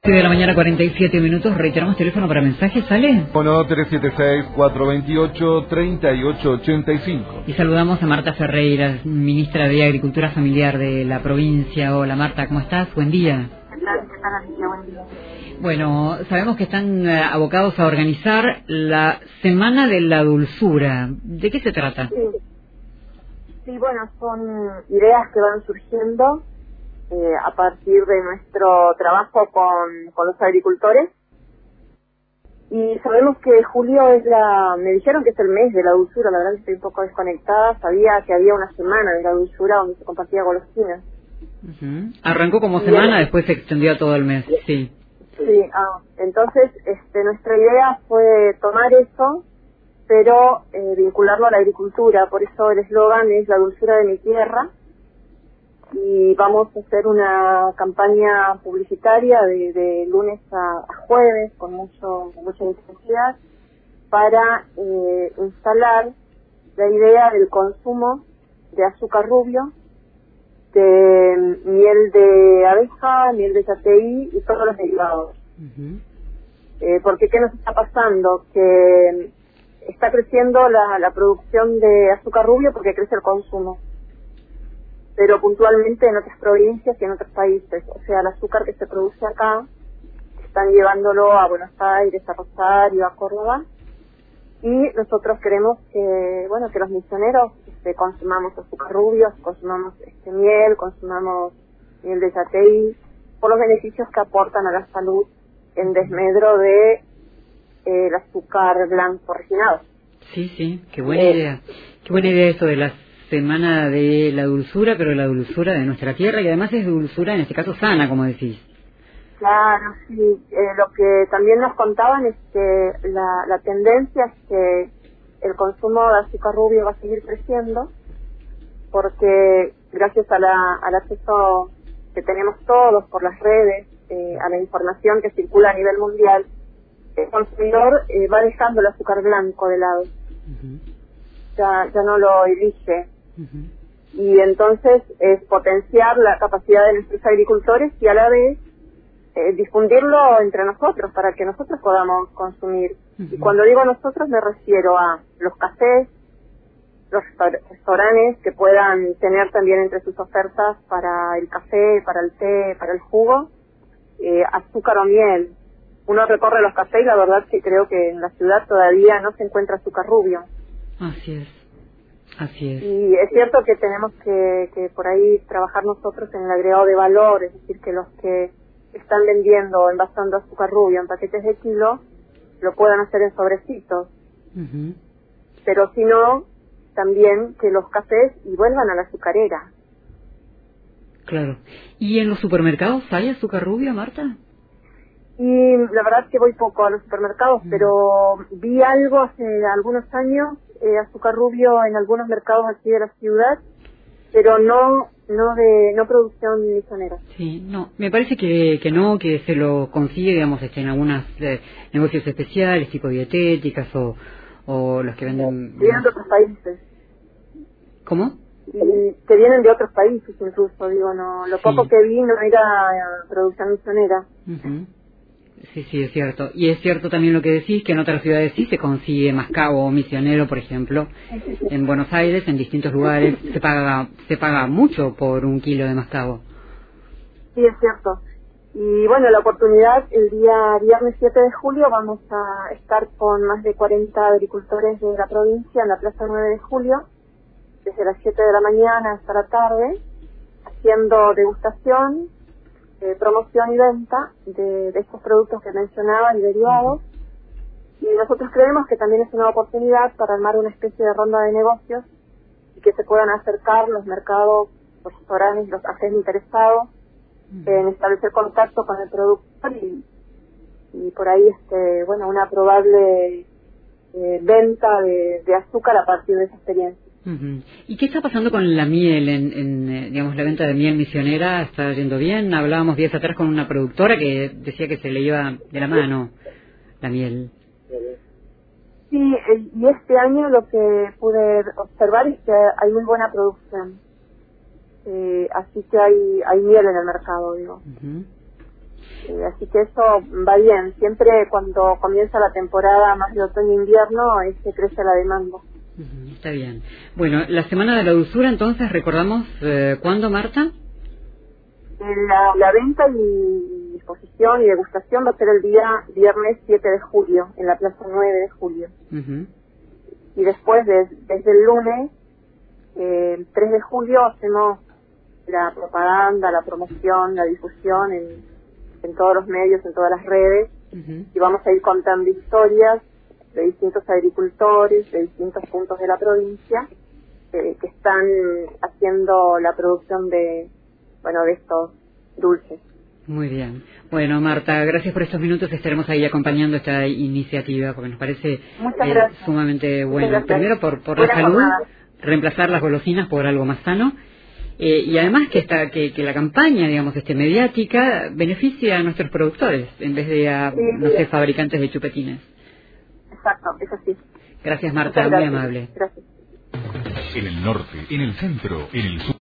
De la mañana, 47 minutos. Reiteramos teléfono para mensajes, ¿sale? Bueno, 376-428-3885. Y saludamos a Marta Ferreira, ministra de Agricultura Familiar de la provincia. Hola Marta, ¿cómo estás? Buen día. ¿Qué tal, Alicia? Buen día. Bueno, sabemos que están abocados a organizar la Semana de la Dulzura. ¿De qué se trata? Sí, bueno, son ideas que van surgiendo a partir de nuestro trabajo con los agricultores. Y sabemos que julio me dijeron que es el mes de la dulzura. La verdad que estoy un poco desconectada. Sabía que había una semana de la dulzura donde se compartía golosinas. Arrancó como semana, después se extendió a todo el mes, sí. Sí, entonces nuestra idea fue tomar eso, pero vincularlo a la agricultura. Por eso el eslogan es la dulzura de mi tierra. Y vamos a hacer una campaña publicitaria de lunes a jueves con mucha intensidad para instalar la idea del consumo de azúcar rubio, de miel de abeja, miel de yateí y todos los derivados. Porque ¿qué nos está pasando? Que está creciendo la producción de azúcar rubio porque crece el consumo, pero puntualmente en otras provincias y en otros países. O sea, el azúcar que se produce acá están llevándolo a Buenos Aires, a Rosario, a Córdoba, y nosotros queremos que los misioneros consumamos azúcar rubio, consumamos miel, consumamos miel de yateí, por los beneficios que aportan a la salud en desmedro de el azúcar blanco refinado. Sí, qué buena idea. Qué buena idea eso de la Semana de la Dulzura, pero la dulzura de nuestra tierra, y además es dulzura, en este caso, sana, como decís. Claro, sí. Lo que también nos contaban es que la tendencia es que el consumo de azúcar rubio va a seguir creciendo, porque gracias al acceso que tenemos todos por las redes, a la información que circula a nivel mundial, el consumidor va dejando el azúcar blanco de lado. Ya no lo elige. Y entonces es potenciar la capacidad de nuestros agricultores y a la vez difundirlo entre nosotros para que nosotros podamos consumir. Y cuando digo nosotros me refiero a los cafés, los restaurantes que puedan tener también entre sus ofertas para el café, para el té, para el jugo, azúcar o miel. Uno recorre los cafés y la verdad que creo que en la ciudad todavía no se encuentra azúcar rubio. Así es. Y es cierto que tenemos que por ahí trabajar nosotros en el agregado de valor, es decir, que los que están vendiendo o envasando azúcar rubio en paquetes de kilo lo puedan hacer en sobrecitos. Pero si no, también que los cafés vuelvan a la azucarera. Claro. ¿Y en los supermercados hay azúcar rubio, Marta? Y la verdad que voy poco a los supermercados, pero vi algo hace algunos años, azúcar rubio en algunos mercados aquí de la ciudad, pero no producción misionera. Sí, no, me parece que se lo consigue, digamos, en algunos negocios especiales, tipo dietéticas o los que venden... Vienen de otros países. ¿Cómo? Y que vienen de otros países incluso, digo, lo poco que vi no era producción misionera. Sí, es cierto. Y es cierto también lo que decís, que en otras ciudades sí se consigue mascabo misionero, por ejemplo. En Buenos Aires, en distintos lugares, se paga mucho por un kilo de mascabo. Sí, es cierto. Y bueno, la oportunidad, el día viernes 7 de julio vamos a estar con más de 40 agricultores de la provincia en la Plaza 9 de Julio, desde las 7 de la mañana hasta la tarde, haciendo degustación, promoción y venta de estos productos que mencionaba y derivados. Y nosotros creemos que también es una oportunidad para armar una especie de ronda de negocios y que se puedan acercar los mercados, los restaurantes, los agentes interesados en establecer contacto con el productor y por ahí una probable venta de azúcar a partir de esa experiencia. ¿Y qué está pasando con la miel? Digamos, la venta de miel misionera está yendo bien. Hablábamos días atrás con una productora que decía que se le iba de la mano la miel. Sí, y este año lo que pude observar es que hay muy buena producción. Así que hay miel en el mercado, digo. Así que eso va bien. Siempre cuando comienza la temporada más de otoño-invierno, crece la demanda. Está bien. Bueno, la Semana de la Dulzura, entonces, recordamos ¿cuándo, Marta? La venta y disposición y degustación va a ser el día viernes 7 de julio, en la Plaza 9 de julio. Y después, desde el lunes, el 3 de julio, hacemos la propaganda, la promoción, la difusión en todos los medios, en todas las redes, y vamos a ir contando historias de distintos agricultores, de distintos puntos de la provincia, que están haciendo la producción de estos dulces. Muy bien. Bueno, Marta, gracias por estos minutos. Estaremos ahí acompañando esta iniciativa porque nos parece sumamente bueno. Primero por la salud, reemplazar las golosinas por algo más sano. Y además que la campaña, digamos, mediática, beneficia a nuestros productores en vez de a, fabricantes de chupetines. Exacto, es así. Gracias, Marta, muy amable. Gracias. En el norte, en el centro, en el sur.